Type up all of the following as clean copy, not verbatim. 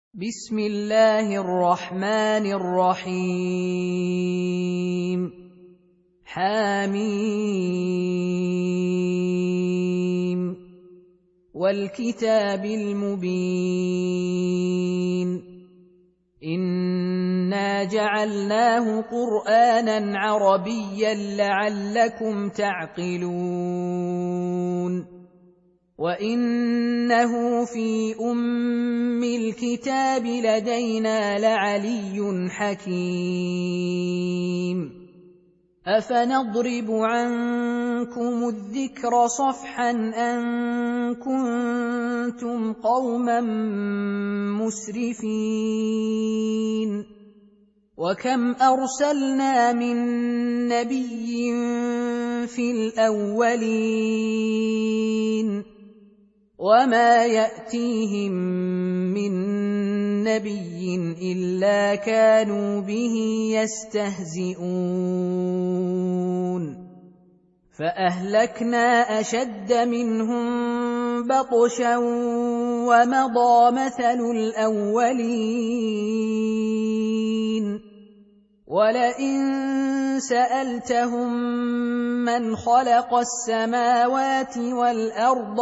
بسم الله الرحمن الرحيم حميم والكتاب المبين إنا جعلناه قرآنا عربيا لعلكم تعقلون وإنه في أم الكتاب لدينا لعلي حكيم أفنضرب عنكم الذكر صفحا أن كنتم قوما مسرفين وكم أرسلنا من نبي في الأولين وما يأتيهم من نبي إلا كانوا به يستهزئون فأهلكنا أشد منهم بطشا ومضى مثل الأولين ولئن سألتهم من خلق السماوات والأرض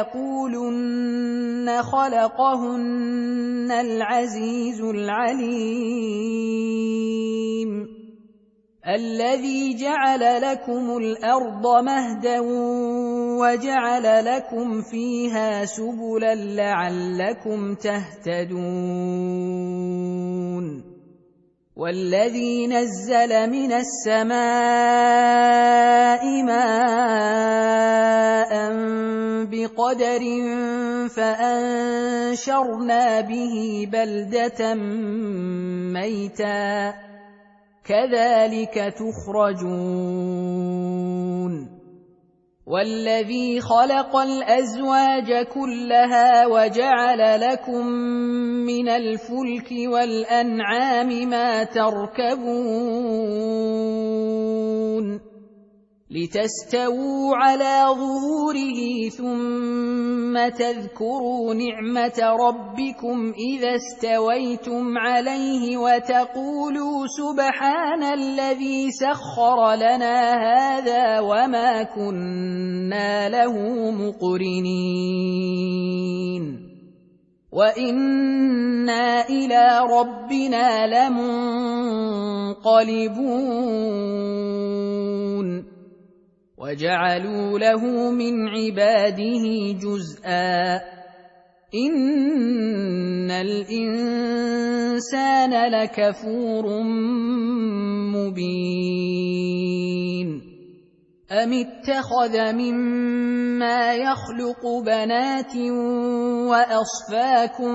ليقولن خلقهن العزيز العليم الذي جعل لكم الأرض مهدا وجعل لكم فيها سبلا لعلكم تهتدون والذي نزل من السماء ماء بقدر فأنشرنا به بلدة ميتا كذلك تخرجون والذي خلق الأزواج كلها وجعل لكم من الفلك والأنعام ما تركبون لتستووا على ظهوره ثم تذكروا نعمة ربكم إذا استويتم عليه وتقولوا سبحان الذي سخر لنا هذا وما كنا له مقرنين وإنا إلى ربنا لمنقلبون وجعلوا له من عباده جزءا إن الإنسان لكفور مبين أم اتخذ مما يخلق بنات وأصفاكم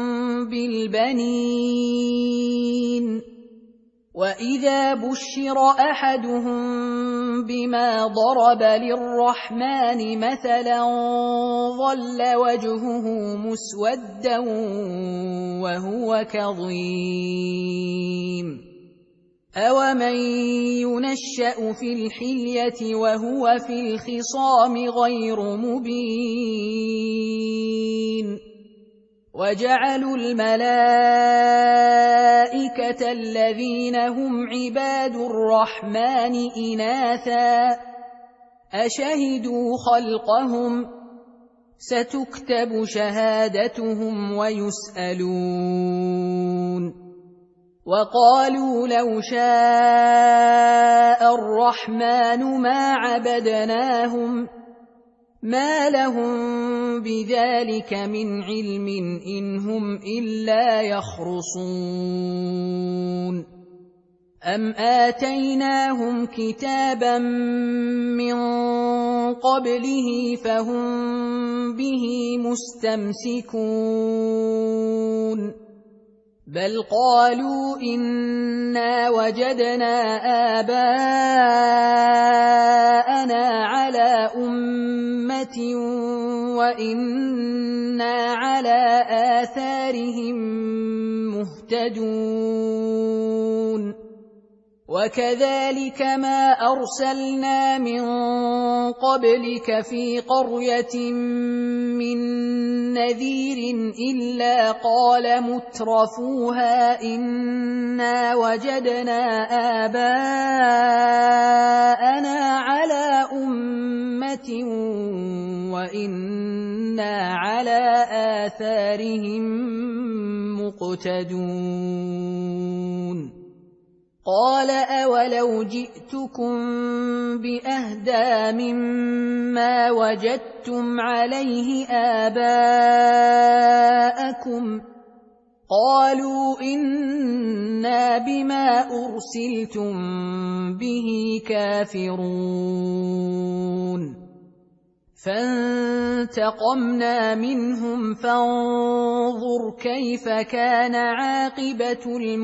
بالبنين وإذا بشر أحدهم بما ضرب للرحمن مثلا ظل وجهه مسودا وهو كظيم أومن ينشأ في الحلية وهو في الخصام غير مبين وجعلوا الملائكة الذين هم عباد الرحمن إناثا أشهدوا خلقهم ستكتب شهادتهم ويسألون وقالوا لو شاء الرحمن ما عبدناهم ما لهم بذلك من علم إن هم إلا يخرصون أم آتيناهم كتابا من قبله فهم به مستمسكون بل قالوا إنا وجدنا آباءنا على أمة وإنا على آثارهم مهتدون وكذلك ما أرسلنا من قبلك في قرية من نذير إلا قال مترفوها إنا وجدنا آباءنا على أمة وإنا على آثارهم مقتدون قال أولو جئتكم بأهدى مما وجدتم عليه آباءكم قالوا إنا بما أرسلتم به كافرون فانتقمنا منهم فانظر كيف كان عاقبة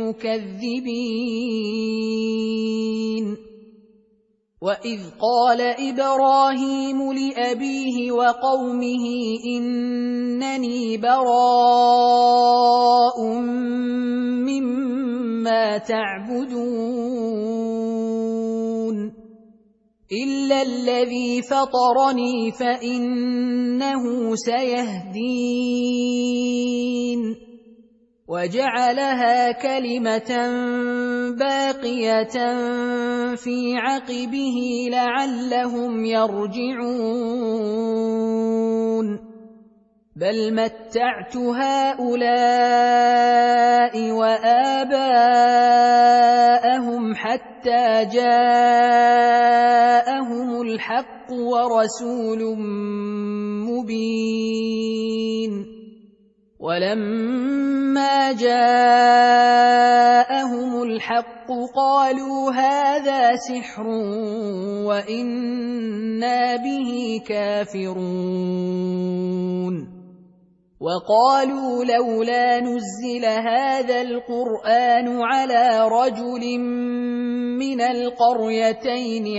المكذبين وإذ قال إبراهيم لأبيه وقومه إنني براء مما تعبدون إلا الذي فطرني فإنه سيهدين وجعلها كلمة باقية في عقبه لعلهم يرجعون بل متعت هؤلاء وآباءهم حتى جاءهم الحق ورسول مبين ولما جاءهم الحق قالوا هذا سحر وإنا به كافرون وقالوا لولا نزل هذا القرآن على رجل من القريتين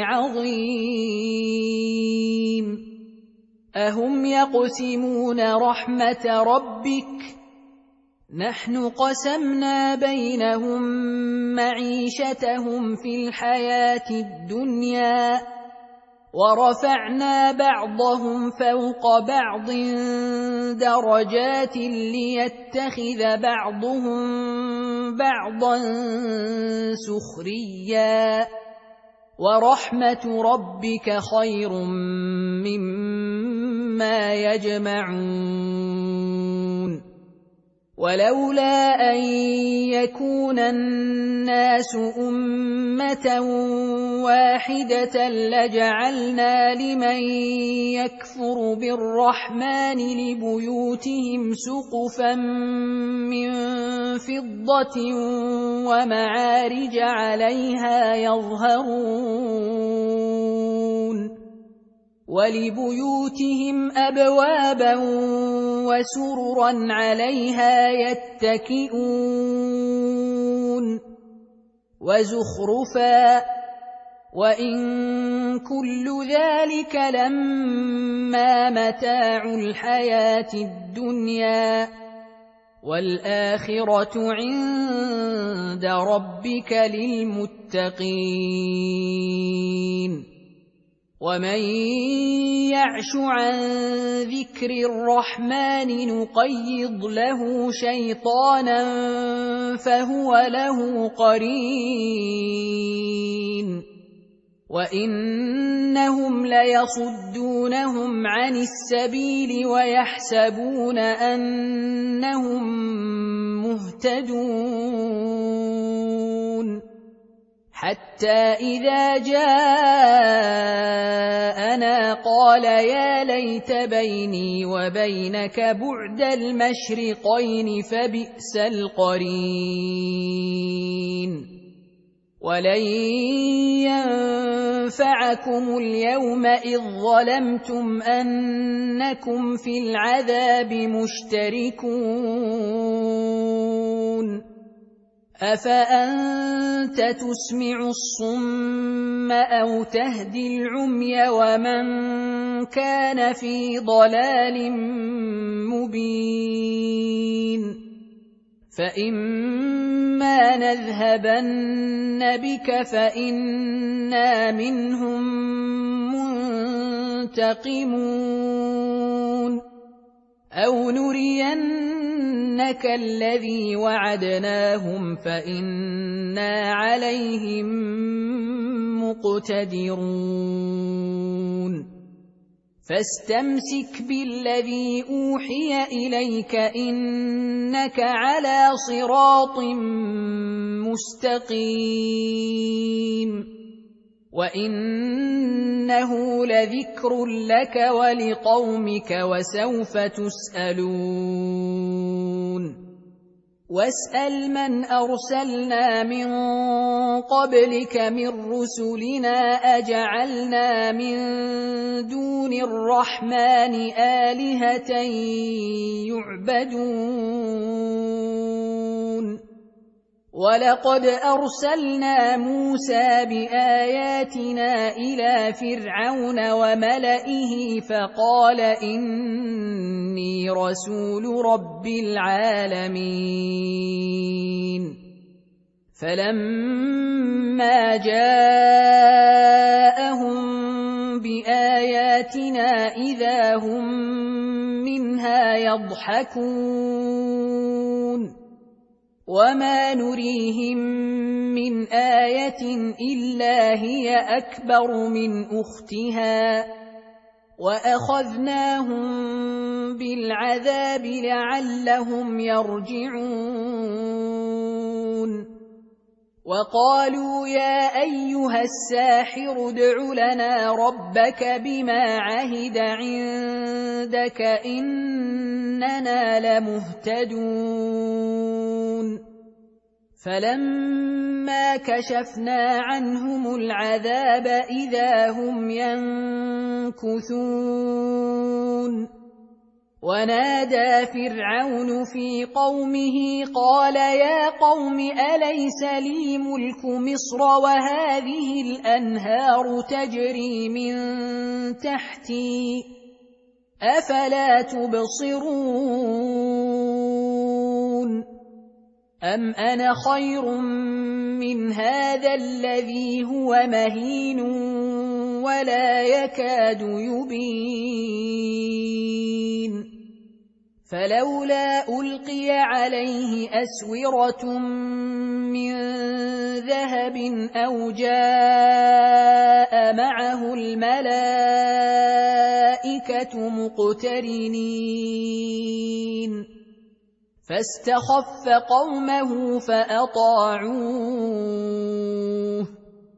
عظيم أهم يقسمون رحمة ربك نحن قسمنا بينهم معيشتهم في الحياة الدنيا ورفعنا بعضهم فوق بعض درجات ليتخذ بعضهم بعضا سخريا ورحمة ربك خير مما يجمعون ولولا أن يكون الناس أمة واحدة لجعلنا لمن يكفر بالرحمن لبيوتهم سقفا من فضة ومعارج عليها يظهرون ولبيوتهم أبوابا وسررا عليها يتكئون وزخرفا وإن كل ذلك لما متاع الحياة الدنيا والآخرة عند ربك للمتقين ومن يعش عن ذكر الرحمن نقيض له شيطانا فهو له قرين وإنهم ليصدونهم عن السبيل ويحسبون أنهم مهتدون حتى إذا جاءنا قال يا ليت بيني وبينك بعد المشرقين فبئس القرين ولن ينفعكم اليوم إذ ظلمتم أنكم في العذاب مشتركون أفأنت تسمع الصم أو تهدي العمي ومن كان في ضلال مبين فإما نذهبن بك فإنا منهم منتقمون أو نرينك الذي وعدناهم فإنا عليهم مقتدرون فاستمسك بالذي أوحي إليك إنك على صراط مستقيم وإنه لذكر لك ولقومك وسوف تسألون واسأل من أرسلنا من قبلك من رسلنا أجعلنا من دون الرحمن آلهة يعبدون ولقد أرسلنا موسى بآياتنا إلى فرعون وملئه فقال إني رسول رب العالمين فلما جاءهم بآياتنا إذا هم منها يضحكون وما نريهم من آية إلا هي أكبر من أختها وأخذناهم بالعذاب لعلهم يرجعون وقالوا يا أيها الساحر ادع لنا ربك بما عهد عندك إننا لمهتدون فلما كشفنا عنهم العذاب إذا هم ينكثون ونادى فرعون في قومه قال يا قوم أليس لي ملك مصر وهذه الأنهار تجري من تحتي أفلا تبصرون أم أنا خير من هذا الذي هو مهين ولا يكاد يبين فلولا ألقي عليه أسورة من ذهب أو جاء معه الملائكة مقترنين فاستخف قومه فأطاعوه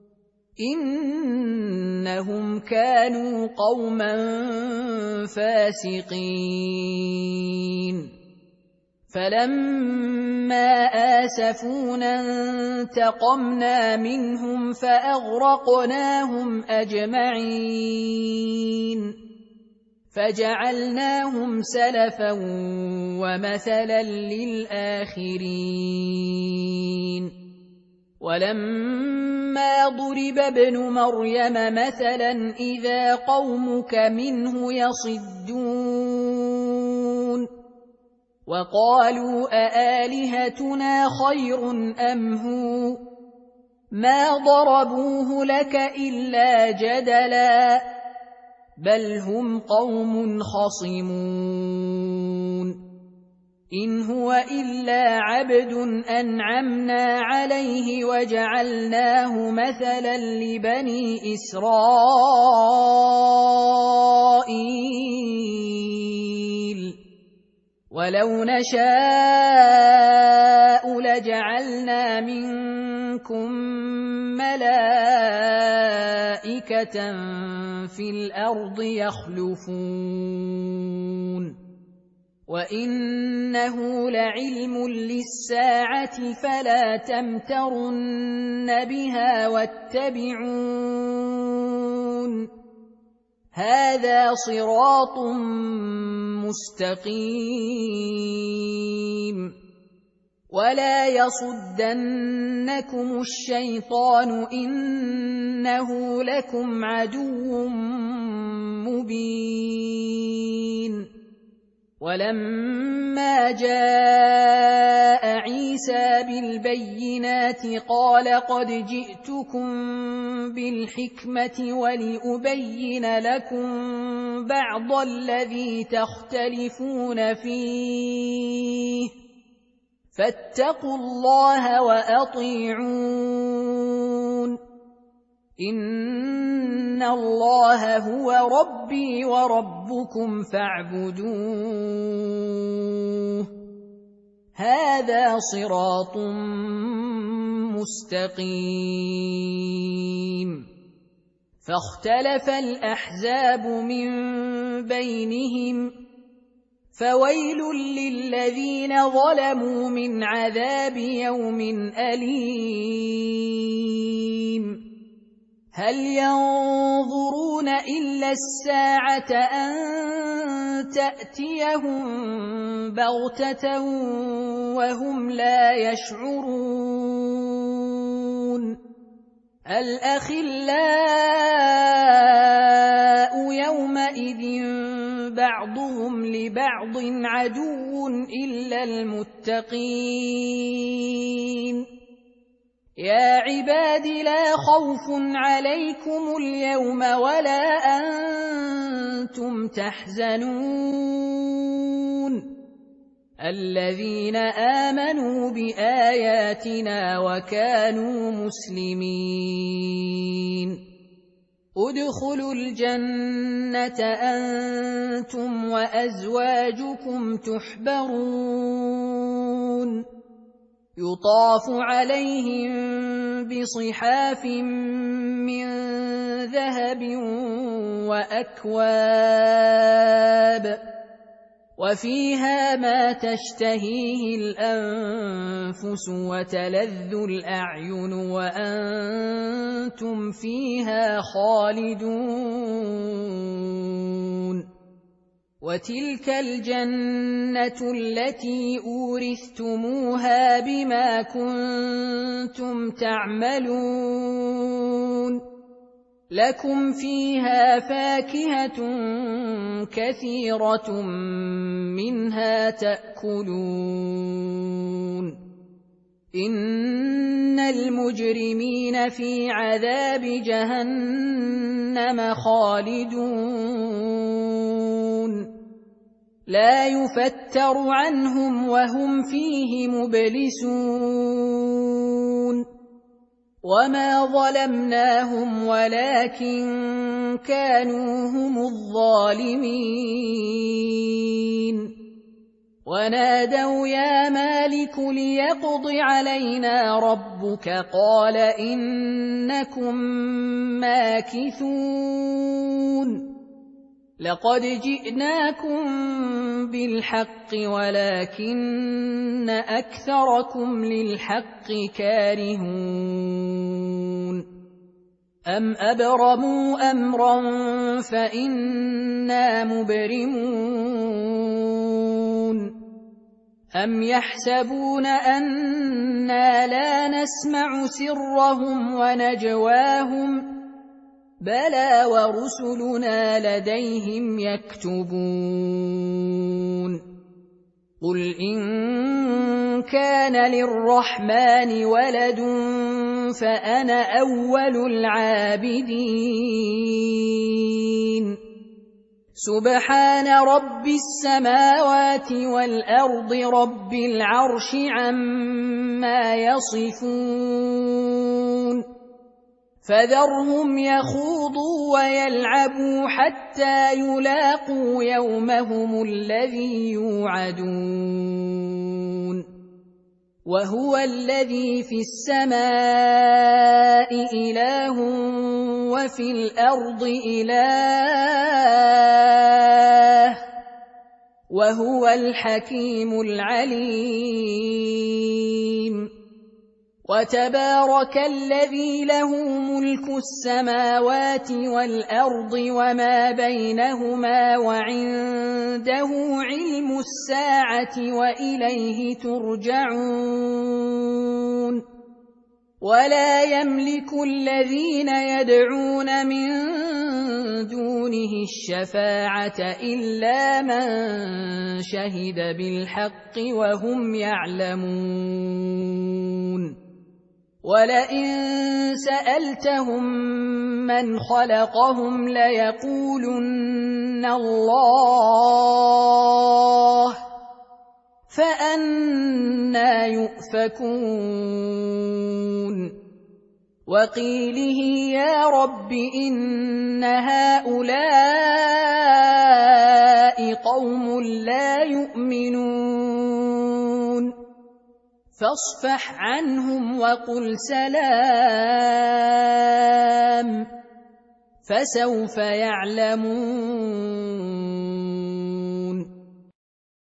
إنهم كانوا قوما فاسقين فلما آسفونا انتقمنا منهم فأغرقناهم أجمعين فجعلناهم سلفا ومثلا للآخرين ولما ضرب ابن مريم مثلا إذا قومك منه يصدون وقالوا أآلهتنا خير أم هو ما ضربوه لك إلا جدلا بل هم قوم خصمون إن هو إلا عبد أنعمنا عليه وجعلناه مثلا لبني إسرائيل ولو نشاء لجعلنا منكم ملائكة في الأرض يخلفون وإنه لعلم للساعة فلا تمترن بها واتبعون هذا صراط مستقيم ولا يصدنكم الشيطان إنه لكم عدو مبين ولما جاء عيسى بالبينات قال قد جئتكم بالحكمة ولأبين لكم بعض الذي تختلفون فيه فاتقوا الله وأطيعون إن الله هو ربي وربكم فاعبدوه هذا صراط مستقيم فاختلف الأحزاب من بينهم فويل للذين ظلموا من عذاب يوم أليم هل ينظرون إلا الساعة أن تأتيهم بغتة وهم لا يشعرون الأخلاء يومئذ بعضهم لبعض عدو إلا المتقين يا عباد لا خوف عليكم اليوم ولا أنتم تحزنون الذين آمنوا بآياتنا وكانوا مسلمين ادخلوا الجنة أنتم وأزواجكم تحبرون يطاف عليهم بصحاف من ذهب وأكواب وفيها ما تشتهيه الأنفس وتلذ الأعين وأنتم فيها خالدون وتلك الجنة التي أورثتموها بما كنتم تعملون لكم فيها فاكهة كثيرة منها تأكلون إن المجرمين في عذاب جهنم خالدون لا يفتر عنهم وهم فيه مبلسون وما ظلمناهم ولكن كانوا هم الظالمين ونادوا يا مالك ليقض علينا ربك قال إنكم ماكثون لقد جئناكم بالحق ولكن أكثركم للحق كارهون أم أبرموا أمرا فإنا مبرمون أم يحسبون أنا لا نسمع سرهم ونجواهم بلى ورسلنا لديهم يكتبون قل إن كان للرحمن ولد فأنا أول العابدين سبحان رب السماوات والأرض رب العرش عما يصفون فذرهم يخوضوا ويلعبوا حتى يلاقوا يومهم الذي يوعدون وهو الذي في السماء إله وفي الأرض إله وهو الحكيم العليم وتبارك الذي له ملك السماوات والأرض وما بينهما وعنده علم الساعة وإليه ترجعون ولا يملك الذين يدعون من دونه الشفاعة إلا من شهد بالحق وهم يعلمون ولئن سألتهم من خلقهم ليقولن الله فأنى يؤفكون وقيله يا رب إن هؤلاء قوم لا يؤمنون فاصفح عنهم وقل سلام فسوف يعلمون